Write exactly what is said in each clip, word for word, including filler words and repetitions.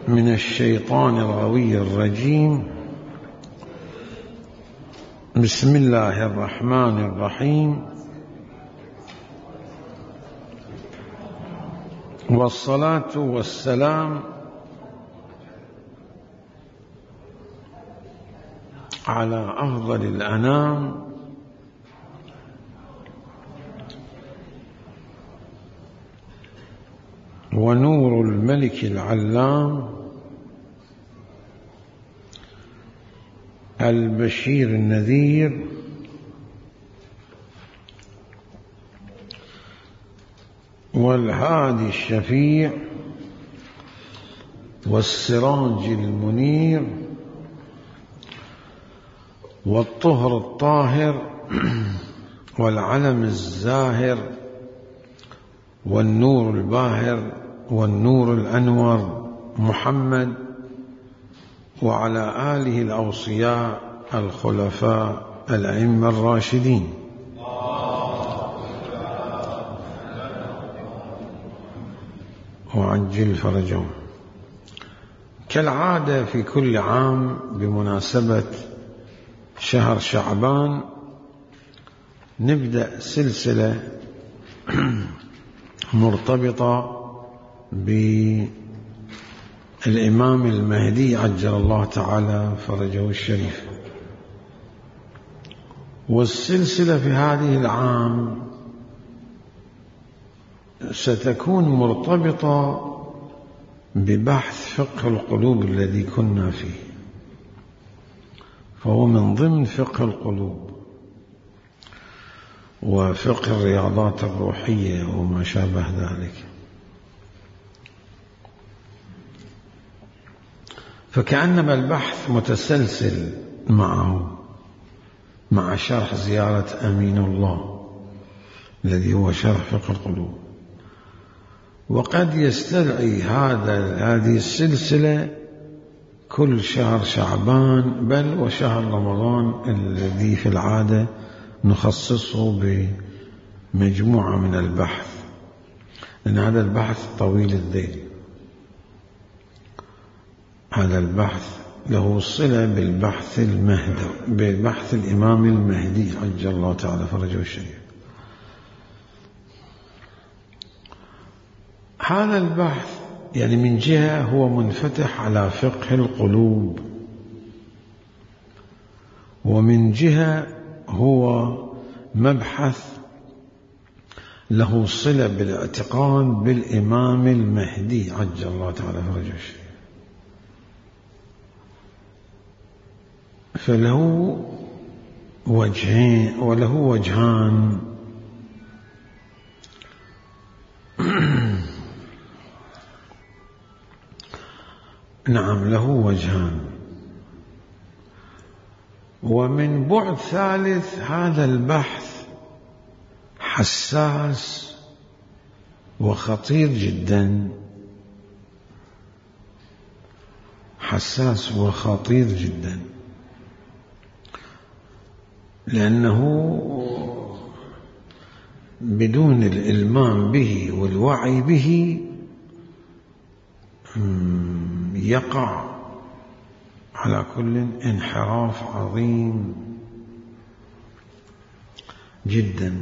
من الشيطان الغوي الرجيم. بسم الله الرحمن الرحيم، والصلاة والسلام على أفضل الأنام ونور الملك العلام البشير النذير والهادي الشفيع والسراج المنير والطهر الطاهر والعلم الزاهر والنور الباهر والنور الأنور محمد وعلى آله الأوصياء الخلفاء الأئمة الراشدين. وعجل فرجهم. كالعادة في كل عام بمناسبة شهر شعبان نبدأ سلسلة مرتبطة بالإمام المهدي عجل الله تعالى فرجه الشريف. والسلسلة في هذه العام ستكون مرتبطة ببحث فقه القلوب الذي كنا فيه، فهو من ضمن فقه القلوب وفقه الرياضات الروحية وما شابه ذلك. فكأنما البحث متسلسل معه مع شرح زيارة أمين الله الذي هو شرح فقه القلوب. وقد يستدعي هذا هذه السلسلة كل شهر شعبان بل وشهر رمضان الذي في العادة نخصصه بمجموعة من البحث، لأن هذا البحث طويل الذيل. هذا البحث له صلة بالبحث المهدي ببحث الإمام المهدي عجل الله تعالى فرجه الشريف. هذا البحث يعني من جهة هو منفتح على فقه القلوب، ومن جهة هو مبحث له صلة بالاعتقاد بالإمام المهدي عجل الله تعالى فرجه الشريف. فله وجهين وله وجهان. نعم له وجهان. ومن بعد ثالث هذا البحث حساس وخطير جدا، حساس وخطير جدا، لأنه بدون الإلمام به والوعي به يقع على كل انحراف عظيم جدا.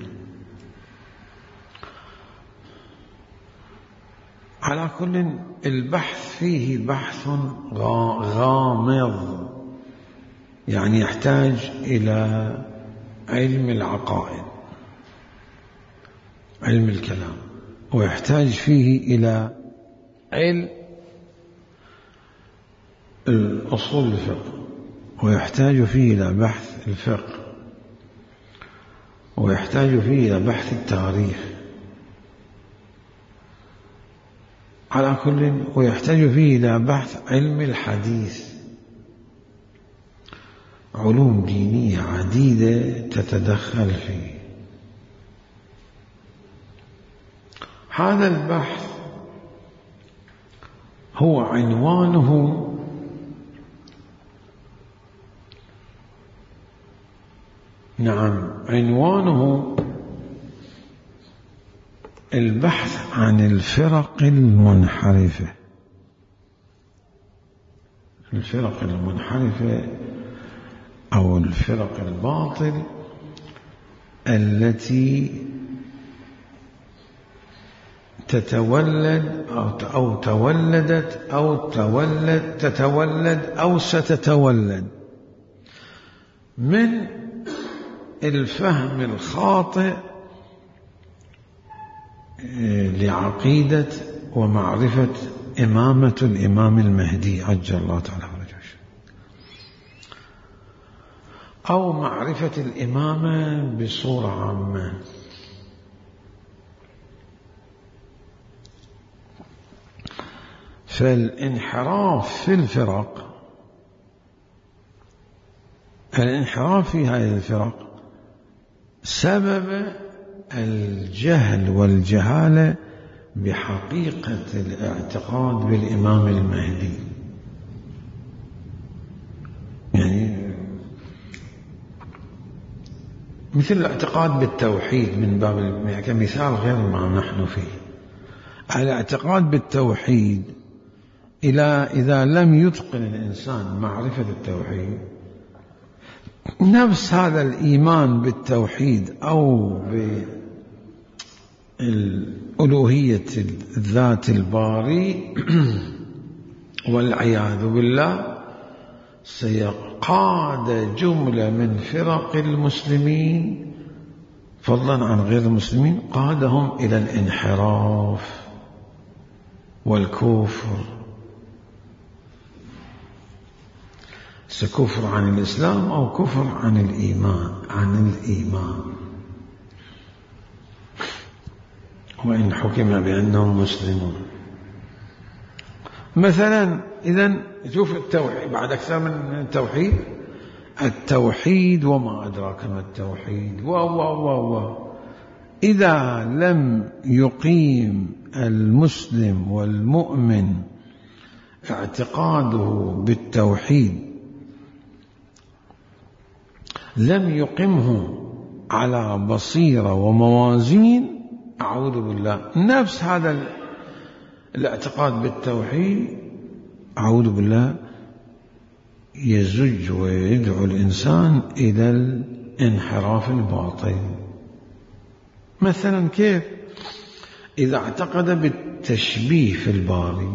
على كل البحث فيه بحث غامض، يعني يحتاج إلى علم العقائد، علم الكلام، ويحتاج فيه إلى علم الأصول الفقه، ويحتاج فيه إلى بحث الفقه، ويحتاج فيه إلى بحث التاريخ على كل، ويحتاج فيه إلى بحث علم الحديث. علوم دينية عديدة تتدخل فيه. هذا البحث هو عنوانه نعم عنوانه البحث عن الفرق المنحرفة. الفرق المنحرفة أو الفرق الباطل التي تتولد أو تولدت أو تولد تتولد أو ستتولد من الفهم الخاطئ لعقيدة ومعرفة إمامة الإمام المهدي عجل الله تعالى فرجه، أو معرفة الإمامة بصورة عامة. فالانحراف في الفرق، الانحراف في هذه الفرق سبب الجهل والجهالة بحقيقة الاعتقاد بالإمام المهدي. يعني مثل الاعتقاد بالتوحيد من باب كمثال غير ما نحن فيه. الاعتقاد بالتوحيد إلى إذا لم يتقن الإنسان معرفة التوحيد، نفس هذا الإيمان بالتوحيد أو بالألوهية الذات الباري والعياذ بالله سيقاد جملة من فرق المسلمين فضلا عن غير المسلمين، قادهم إلى الانحراف والكفر، سكفر عن الإسلام أو كفر عن الإيمان عن الإيمان وإن حكم بأنهم مسلمون. مثلا إذن شوف التوحيد بعد أكثر من التوحيد، التوحيد وما أدراك ما التوحيد و و و و إذا لم يقيم المسلم والمؤمن اعتقاده بالتوحيد، لم يقمه على بصيرة وموازين، أعوذ بالله، نفس هذا الاعتقاد بالتوحيد أعوذ بالله يزج ويدعو الإنسان إلى الانحراف الباطل. مثلا كيف؟ إذا اعتقد بالتشبيه في الباري،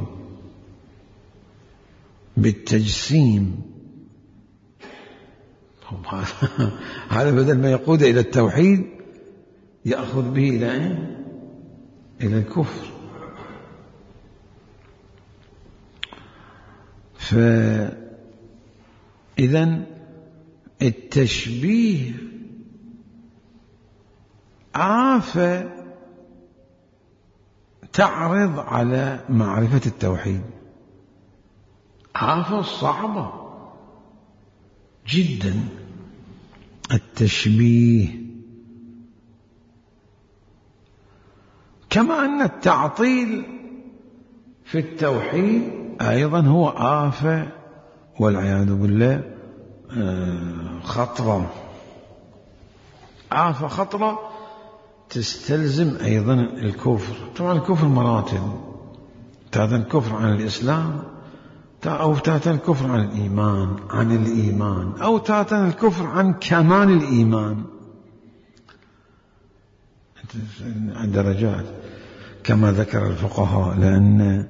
بالتجسيم، هذا بدل ما يقود إلى التوحيد يأخذ به إلى إيه؟ إلى الكفر. فإذن التشبيه آفة تعرض على معرفة التوحيد، آفة صعبة جدا التشبيه. كما أن التعطيل في التوحيد أيضا هو آفة والعياذ بالله خطرة، آفة خطرة تستلزم أيضا الكفر. طبعا الكفر مراتب، تاتا الكفر عن الإسلام، أو تاتا الكفر عن الإيمان عن الإيمان أو تاتا الكفر عن كمال الإيمان، درجات كما ذكر الفقهاء. لأن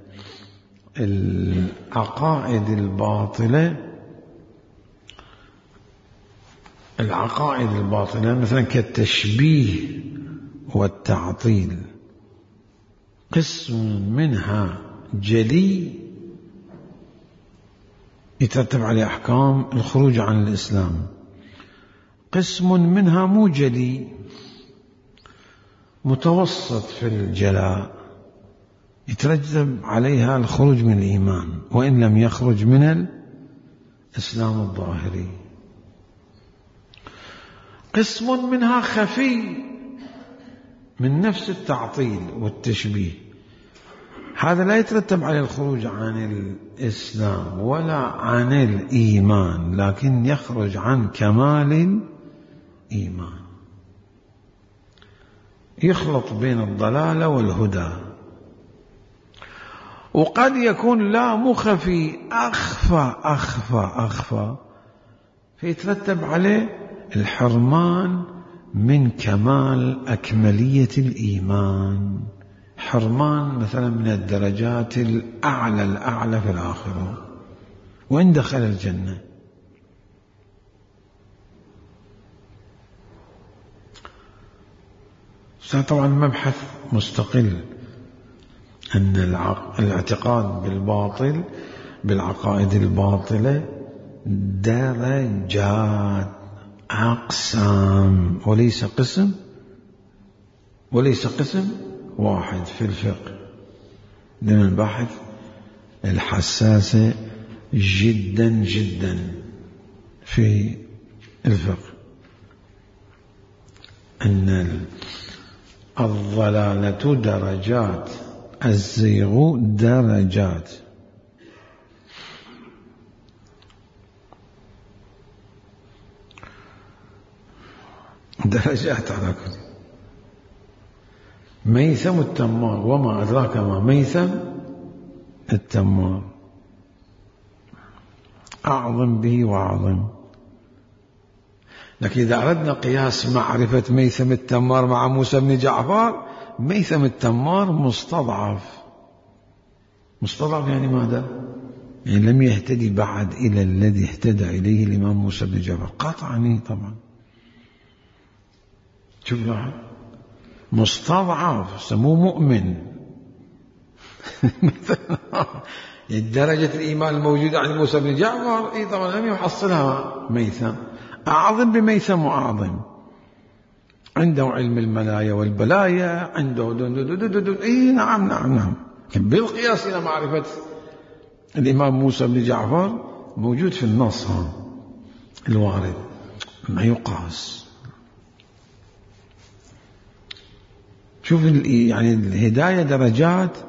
العقائد الباطلة العقائد الباطلة مثلا كالتشبيه والتعطيل قسم منها جلي يترتب عليه أحكام الخروج عن الإسلام، قسم منها مو جلي متوسط في الجلاء يترتب عليها الخروج من الإيمان وإن لم يخرج من الإسلام الظاهري، قسم منها خفي من نفس التعطيل والتشبيه، هذا لا يترتب عليه الخروج عن الإسلام ولا عن الإيمان، لكن يخرج عن كمال الإيمان، يخلط بين الضلالة والهدى. وقد يكون لا مو خفي، أخفى أخفى أخفى، فيترتب عليه الحرمان من كمال أكملية الإيمان، حرمان مثلا من الدرجات الأعلى الأعلى في الآخرة، وإن دخل الجنة. طبعا مبحث مستقل أن الاعتقاد بالباطل بالعقائد الباطلة درجات أقسام، وليس قسم وليس قسم واحد في الفقه. من البحث الحساسة جدا جدا في الفقه أن الضلالة درجات، الزيغ درجات. درجات على كل. ميثم التمار، وما أدراك ما ميثم التمار، أعظم به وأعظم. لكن إذا أردنا قياس معرفة ميثم التمار مع موسى بن جعفر، ميثم التمار مستضعف. مستضعف يعني ماذا؟ يعني لم يهتدي بعد إلى الذي اهتدى إليه الإمام موسى بن جعفر قطعا. طبعا شوف لاحظ، مستضعف سموه مؤمن. درجة الإيمان الموجودة عند موسى بن جعفر إيه طبعا لم يحصلها ميثم. أعظم بميثم وأعظم، عنده علم الملايا والبلايا، عنده دون دون دون دون. إيه نعم نعم نعم. بالقياس إلى معرفة الإمام موسى بن جعفر موجود في النص الوارد، ما يقاس. شوف يعني الهداية درجات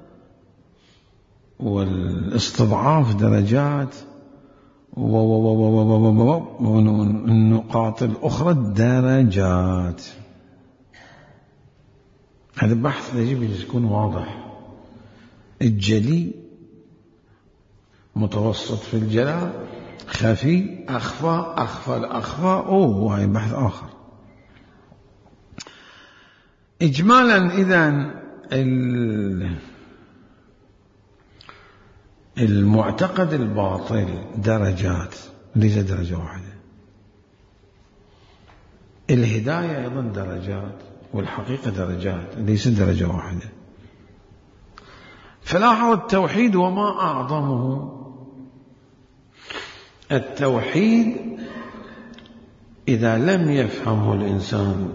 والاستضعاف درجات والنقاط الأخرى درجات. هذا البحث يجب أن يكون واضح، الجلي متوسط في الجلاء، خفي أخفى أخفى الأخفى، أوه هاي بحث آخر. إجمالا إذن المعتقد الباطل درجات ليس درجة واحدة، الهداية أيضا درجات، والحقيقة درجات ليس درجة واحدة. فلاحظ التوحيد وما أعظمه. التوحيد إذا لم يفهمه الإنسان،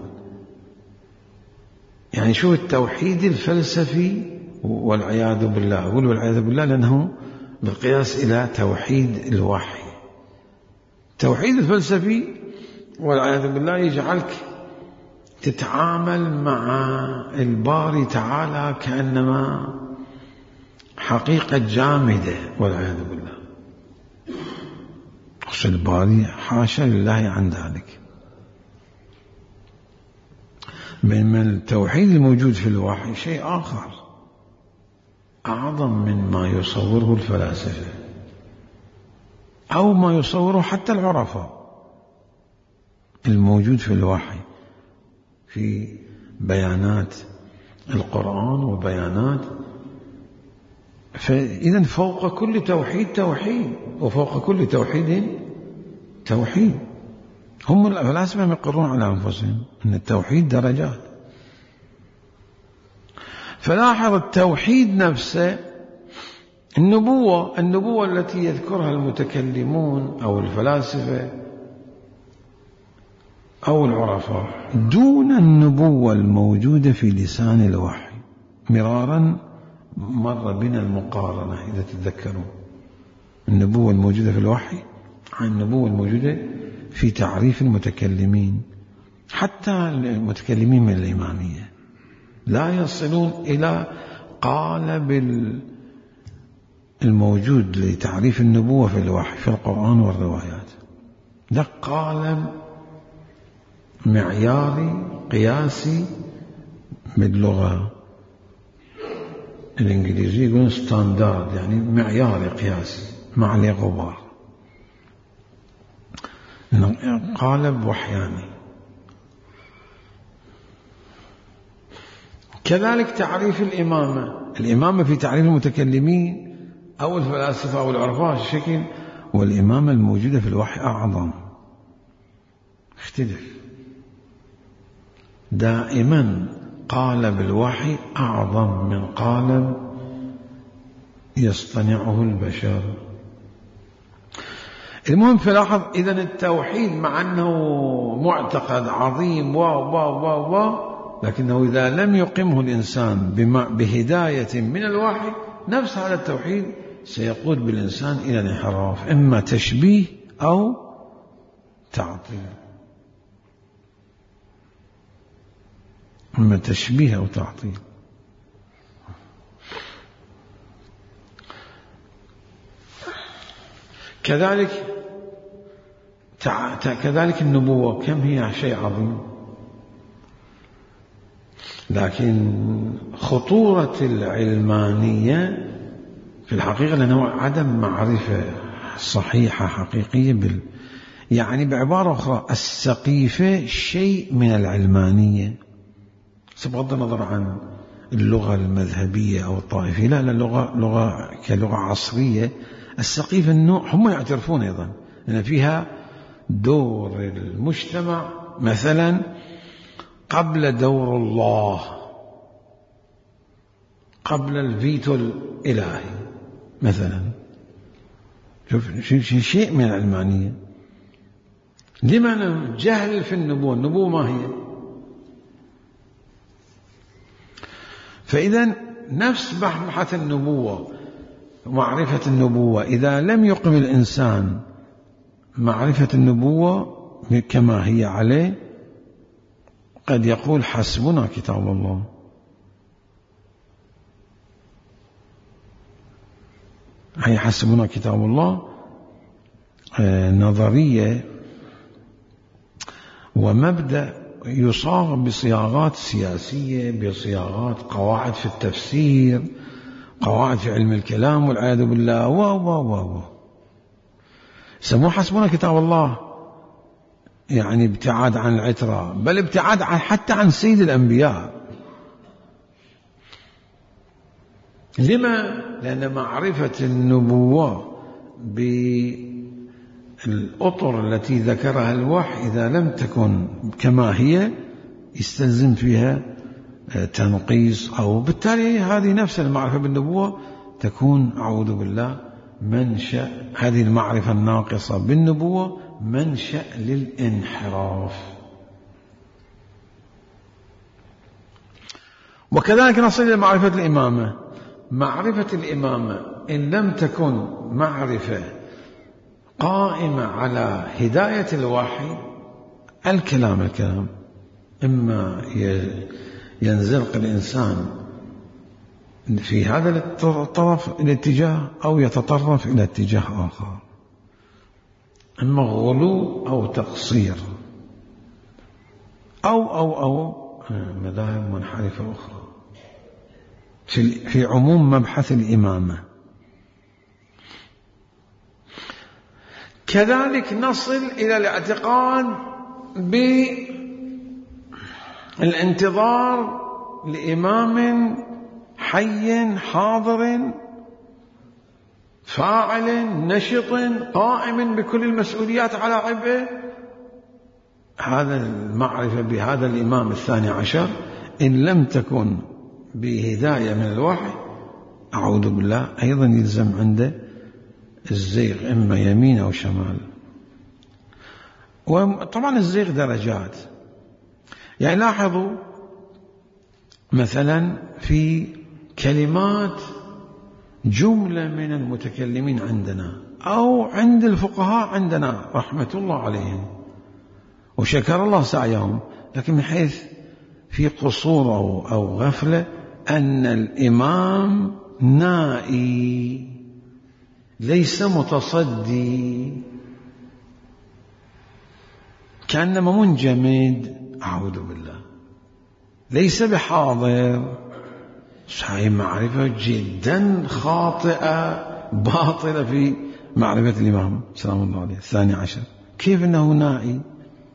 يعني شو التوحيد الفلسفي والعياذ بالله، أقول والعياذ بالله لأنه بالقياس إلى توحيد الوحي. توحيد الفلسفي والعياذ بالله يجعلك تتعامل مع الباري تعالى كأنما حقيقة جامدة والعياذ بالله. خش الباري حاشا لله عن ذلك. بينما التوحيد الموجود في الوحي شيء آخر أعظم من ما يصوره الفلاسفة أو ما يصوره حتى العرفاء. الموجود في الوحي في بيانات القرآن وبيانات، فإذا فوق كل توحيد توحيد، وفوق كل توحيد توحيد. هم الفلاسفة يقرون على أنفسهم أن التوحيد درجات. فلاحظ التوحيد نفسه، النبوة النبوة التي يذكرها المتكلمون أو الفلاسفة أو العرفاء دون النبوة الموجودة في لسان الوحي. مرارا مر بنا المقارنة إذا تتذكرون، النبوة الموجودة في الوحي عن النبوة الموجودة في تعريف المتكلمين. حتى المتكلمين من الإمامية لا يصلون إلى قالب الموجود لتعريف النبوة في الوحي في القرآن والروايات. ده قالب معياري قياسي باللغة الإنجليزي يقولون ستاندرد، يعني معياري قياسي ما عليه غبار، قالب وحياني. كذلك تعريف الإمامة، الإمامة في تعريف المتكلمين أو الفلاسفة أو العرفاء الشكل، والإمامة الموجودة في الوحي أعظم، اختلف دائما. قالب الوحي أعظم من قالب يصطنعه البشر. المهم فلاحظ إذن التوحيد مع أنه معتقد عظيم و و و و لكنه إذا لم يقمه الإنسان بهداية من الوحي، نفس هذا التوحيد سيقود بالإنسان إلى الانحراف، إما تشبيه أو تعطيل، إما تشبيه أو تعطيل. كذلك كذلك النبوة كم هي شيء عظيم، لكن خطورة العلمانية في الحقيقة لأنه عدم معرفة صحيحة حقيقية بال... يعني بعبارة أخرى السقيفة شيء من العلمانية، بغض النظر عن اللغة المذهبية أو الطائفية، لا لا لغة لغة كلغة عصرية. السقيفة النوع هم يعترفون أيضا أن فيها دور المجتمع مثلا قبل دور الله، قبل الفيتو الإلهي مثلا. شوف شيء من العلمانية. لمن جهل في النبوة، النبوة ما هي؟ فإذا نفس بحث النبوة، معرفة النبوة، إذا لم يقم الإنسان معرفة النبوة كما هي عليه، قد يقول حسبنا كتاب الله. هي حسبنا كتاب الله نظرية ومبدأ يصاغ بصياغات سياسية، بصياغات قواعد في التفسير، قواعد في علم الكلام والعياذ بالله و و و سموه حسبنا كتاب الله، يعني ابتعاد عن العترة، بل ابتعاد عن حتى عن سيد الأنبياء. لما؟ لأن معرفة النبوة بالأطر التي ذكرها الوحي إذا لم تكن كما هي يستلزم فيها تنقيص، أو بالتالي هذه نفس المعرفة بالنبوة تكون أعوذ بالله منشأ، هذه المعرفة الناقصة بالنبوة منشأ للانحراف. وكذلك نصل إلى معرفة الإمامة. معرفة الإمامة إن لم تكن معرفة قائمة على هداية الوحي، الكلام الكلام إما ينزلق الإنسان في هذا الطرف الاتجاه أو يتطرف إلى اتجاه آخر، إما غلو أو تقصير أو أو أو مذاهب منحرفة أخرى في في عموم مبحث الإمامة. كذلك نصل إلى الاعتقاد بالانتظار لإمام حي حاضر فاعل نشط قائم بكل المسؤوليات على عبئه. هذا المعرفة بهذا الإمام الثاني عشر إن لم تكن بهداية من الوحي أعوذ بالله أيضا يلزم عنده الزيغ، إما يمين أو شمال. وطبعا الزيغ درجات، يعني لاحظوا مثلا في كلمات جملة من المتكلمين عندنا أو عند الفقهاء عندنا رحمة الله عليهم وشكر الله سعيهم، لكن من حيث في قصور أو, أو غفلة أن الإمام نائي ليس متصدي، كأنما منجمد أعوذ بالله، ليس بحاضر، هذه معرفة جدا خاطئة باطلة في معرفة الإمام سلام الله عليه الثاني عشر. كيف أنه نائي،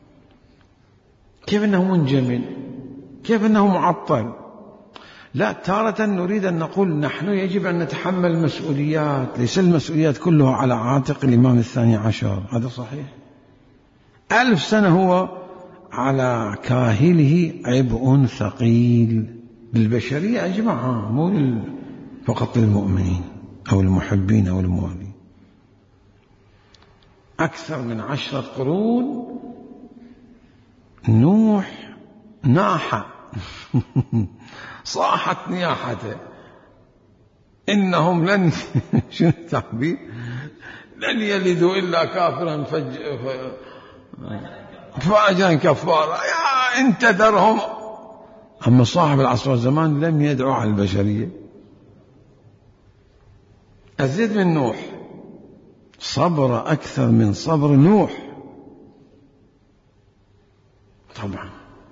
كيف أنه منجمل، كيف أنه معطل. لا، تارة نريد أن نقول نحن يجب أن نتحمل المسؤوليات، ليس المسؤوليات كلها على عاتق الإمام الثاني عشر، هذا صحيح. ألف سنة هو على كاهله عبء ثقيل للبشرية أجمعها، مو فقط للمؤمنين أو المحبين أو الموالين. أكثر من عشرة قرون نوح ناح صاحت نياحته، إنهم لن شنو التعبير، لن يلدوا إلا كافرا فج... فاجرا كفارا، يا انت درهم. أما صاحب العصر والزمان لم يدعو على البشرية، أزيد من نوح، صبر أكثر من صبر نوح طبعا.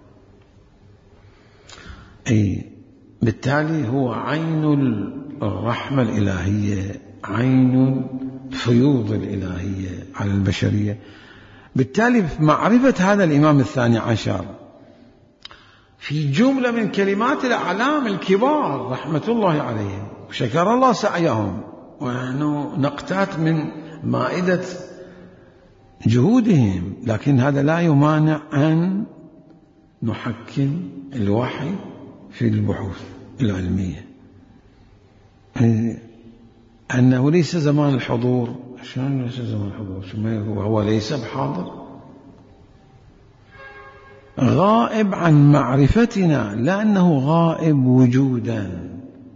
أي بالتالي هو عين الرحمة الإلهية، عين فيوض الإلهية على البشرية. بالتالي معرفة هذا الإمام الثاني عشر في جملة من كلمات الأعلام الكبار رحمة الله عليهم، وشكر الله سعيهم، ونحن نقتات من مائدة جهودهم، لكن هذا لا يمانع أن نحكم الوحي في البحوث العلمية، أنه ليس زمان الحضور. شلون ليس زمان الحضور؟ هو ليس بحاضر، غائب عن معرفتنا، لأنه غائب وجودا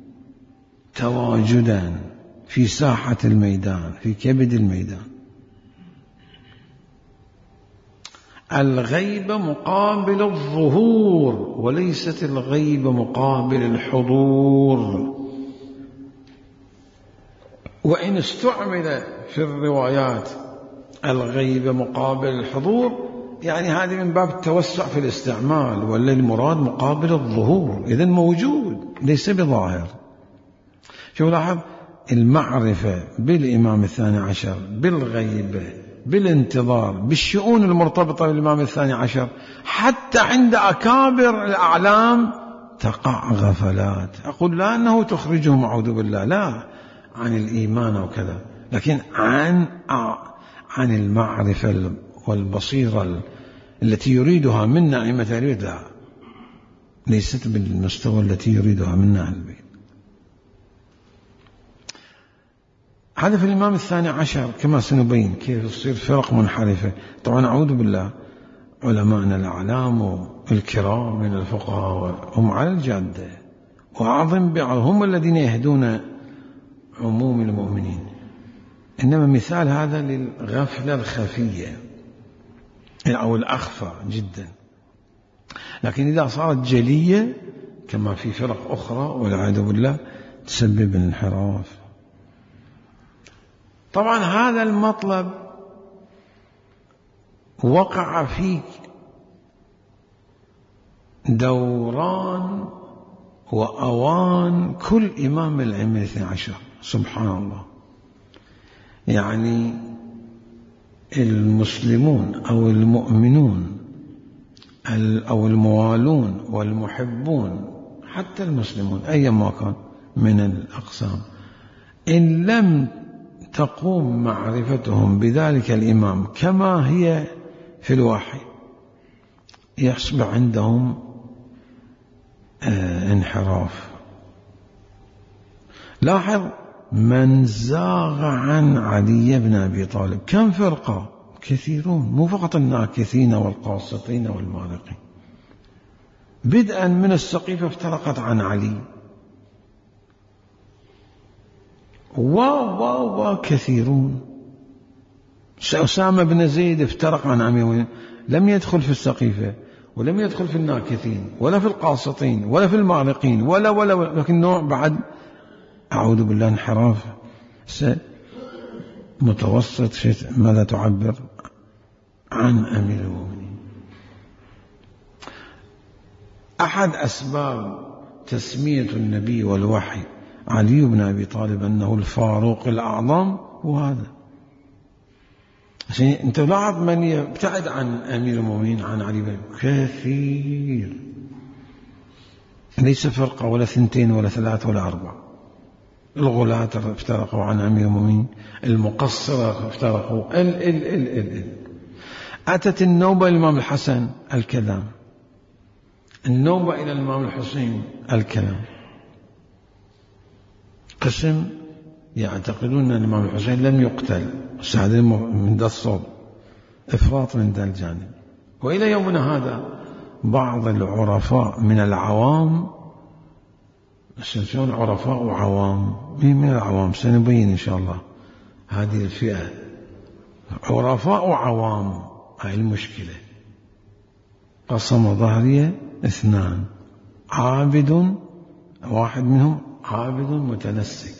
تواجدا في ساحة الميدان، في كبد الميدان. الغيبة مقابل الظهور، وليست الغيبة مقابل الحضور. وإن استعمل في الروايات الغيبة مقابل الحضور، يعني هذه من باب التوسع في الاستعمال، ولا المراد مقابل الظهور، إذن موجود ليس بظاهر. شو لاحظ المعرفة بالإمام الثاني عشر، بالغيبة، بالانتظار، بالشؤون المرتبطة بالإمام الثاني عشر، حتى عند أكابر الأعلام تقع غفلات. أقول لا أنه تخرجهم أعوذ بالله، لا، عن الإيمان وكذا، لكن عن عن المعرفة والبصيرة التي يريدها منا أئمة البيت، لا، ليست بالمستوى التي يريدها منا أهل البيت. هذا في الإمام الثاني عشر كما سنبين كيف تصير فرق منحرفة. طبعا أعوذ بالله، علماءنا الأعلام والكرام من الفقهاء هم على الجادة، وأعظم بعضهم الذين يهدون عموم المؤمنين، إنما مثال هذا للغفلة الخفية أو الأخفى جدا. لكن إذا صارت جلية كما في فرق أخرى والعياذ بالله تسبب الانحراف. طبعا هذا المطلب وقع فيه دوران وأوان كل إمام من الأئمة الاثني عشر، سبحان الله. يعني المسلمون أو المؤمنون أو الموالون والمحبون، حتى المسلمون أيما كان من الأقسام، إن لم تقوم معرفتهم بذلك الإمام كما هي في الوحي، يصبح عندهم آه انحراف. لاحظ من زاغ عن علي بن أبي طالب كم فرقة، كثيرون، مو فقط الناكثين والقاسطين والمارقين. بدءا من السقيفة افترقت عن علي، و و و كثيرون. أسامة بن زيد افترق عن عمي، لم يدخل في السقيفة، ولم يدخل في الناكثين، ولا في القاسطين، ولا في المارقين، ولا ولا, ولا لكن نوع بعد أعوذ بالله انحراف متوسط في ماذا تعبر عن أمير المؤمنين. أحد أسباب تسمية النبي والوحي علي بن أبي طالب أنه الفاروق الأعظم، وهذا عشان أنت لاحظ من يبتعد عن أمير المؤمنين عن علي بن كثير، ليس فرقة ولا ثنتين ولا ثلاثة ولا أربعة. الغلاة افترقوا عن أمير المؤمنين، المقصرة افترقوا، ال ال ال ال ال أتت النوبة إلى الإمام الحسن الكلام، النوبة إلى الإمام الحسين الكلام. قسم يعتقدون أن الإمام الحسين لم يقتل، هذا من ذا الصوب، إفراط من ذا الجانب. وإلى يومنا هذا بعض العرفاء من العوام، شلون عرفاء وعوام، مين من العوام سنبين إن شاء الله هذه الفئة، عرفاء وعوام، هاي المشكلة. قسم ظهرية اثنان، عابد واحد منهم عابد متنسك.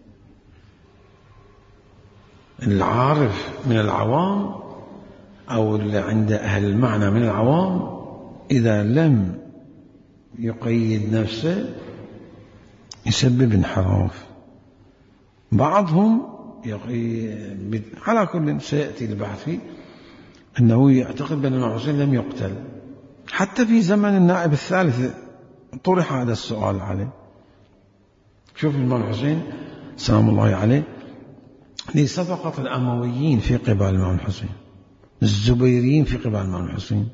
العارف من العوام أو اللي عند أهل المعنى من العوام إذا لم يقيد نفسه يسبب انحراف. بعضهم يقيد على كل سيأتي البحث فيه أنه يعتقد بأن الإمام حسين لم يقتل. حتى في زمن النائب الثالث طرح هذا السؤال عليه. شوف الإمام الحسين سلام الله عليه ليس فقط الأمويين في قبال الإمام الحسين، الزبيريين في قبال الإمام الحسين،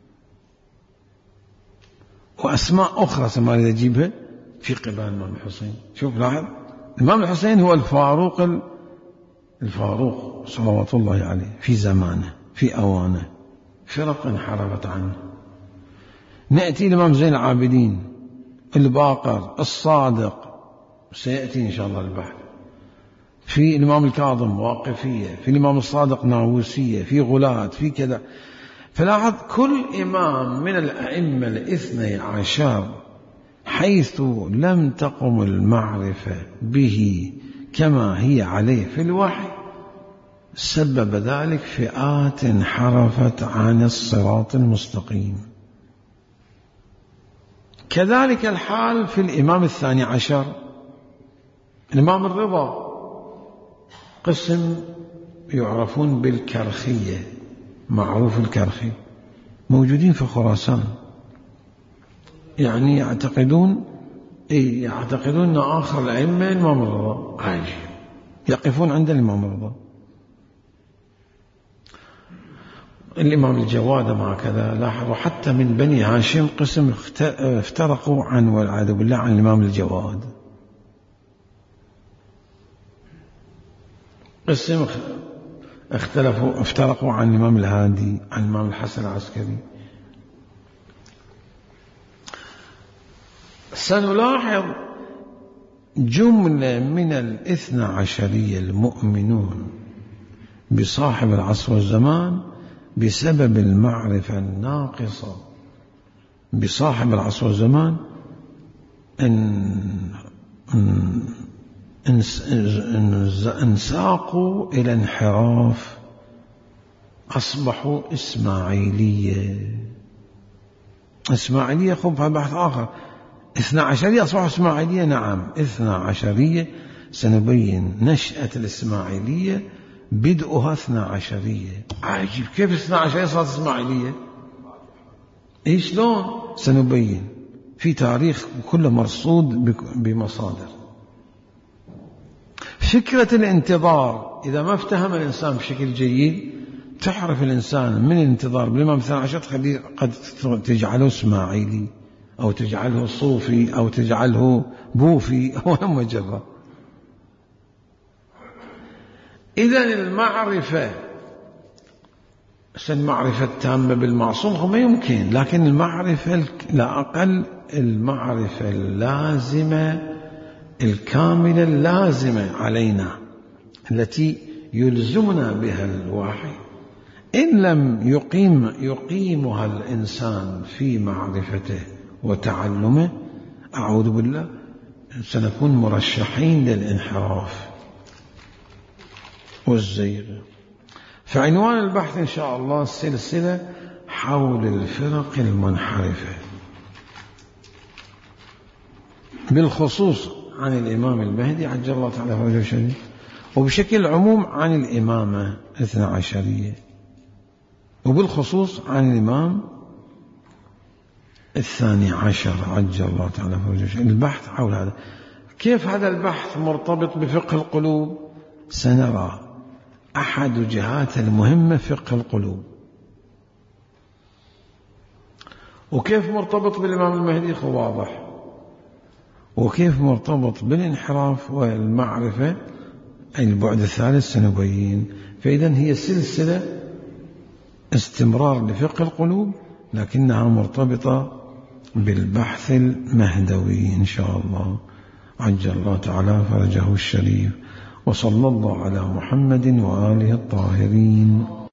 وأسماء أخرى سماري يجيبها في قبال الإمام الحسين. شوف لاحظ، الإمام الحسين هو الفاروق الفاروق صلوات الله عليه في زمانه في أوانه، فرق انحرفت عنه. نأتي الإمام زين العابدين الباقر الصادق، سيأتي إن شاء الله البحث. في الإمام الكاظم واقفية، في الإمام الصادق ناووسية، في غلاة، في كذا. فلاحظ كل إمام من الأئمة الاثني عشر حيث لم تقم المعرفة به كما هي عليه في الوحي سبب ذلك فئات انحرفت عن الصراط المستقيم. كذلك الحال في الإمام الثاني عشر، الإمام الرضا، قسم يعرفون بالكرخية، معروف الكرخي، موجودين في خراسان، يعني يعتقدون إيه يعتقدون أن آخر الأئمة الإمام الرضا، عايش يقفون عند الإمام الرضا. الإمام الجواد مع كذا. لاحظوا حتى من بني هاشم قسم افترقوا عن والعياذ بالله عن الإمام الجواد، قسم اختلفوا افترقوا عن الإمام الهادي، عن الإمام الحسن العسكري. سنلاحظ جملة من الاثنى عشرية المؤمنون بصاحب العصر والزمان بسبب المعرفة الناقصة بصاحب العصر والزمان ان انساقوا إلى انحراف، أصبحوا إسماعيلية. إسماعيلية خب بحث آخر. اثنى عشرية أصبحوا إسماعيلية، نعم اثنى عشرية. سنبين نشأة الإسماعيلية، بدءها اثنى عشرية. عجيب كيف اثنى عشرية صارت إسماعيلية؟ إيش لون؟ سنبين في تاريخ كل مرصود بمصادر. فكرة الانتظار إذا ما افتهم الإنسان بشكل جيد تحرف الإنسان من الانتظار بالإمام الثاني عشر تخليه قد تجعله إسماعيلي أو تجعله صوفي أو تجعله بوفي أو مجرة. إذن المعرفة المعرفة التامة بالمعصوم هو ما يمكن، لكن المعرفة لا أقل المعرفة اللازمة الكاملة اللازمة علينا التي يلزمنا بها الوحي، إن لم يقيم يقيمها الإنسان في معرفته وتعلمه أعوذ بالله سنكون مرشحين للانحراف والزيغ. فعنوان البحث إن شاء الله سلسلة حول الفرق المنحرفة. بالخصوص عن الإمام المهدي عجل الله تعالى فرجه الشريف، وبشكل عموم عن الإمامة الاثنى عشرية، وبالخصوص عن الإمام الثاني عشر عجل الله تعالى فرجه الشريف. البحث حول هذا. كيف هذا البحث مرتبط بفقه القلوب؟ سنرى. أحد جهات المهمة فقه القلوب. وكيف مرتبط بالإمام المهدي واضح، وكيف مرتبط بالانحراف والمعرفة البعد الثالث سنبين. فإذا هي سلسلة استمرار لفقه القلوب، لكنها مرتبطة بالبحث المهدوي إن شاء الله عجل الله تعالى فرجه الشريف. وصلى الله على محمد وآله الطاهرين.